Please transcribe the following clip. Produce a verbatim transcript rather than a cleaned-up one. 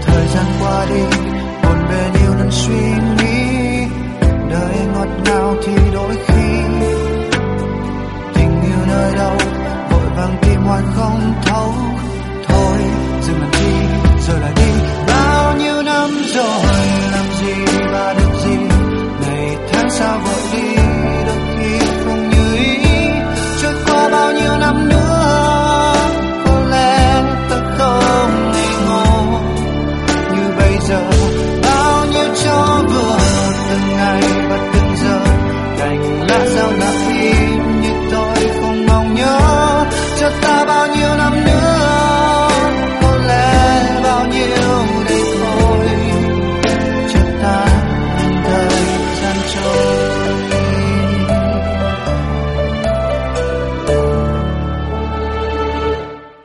thời gian qua đi, buồn bề yêu nên suy nghĩ, đời ngọt ngào thì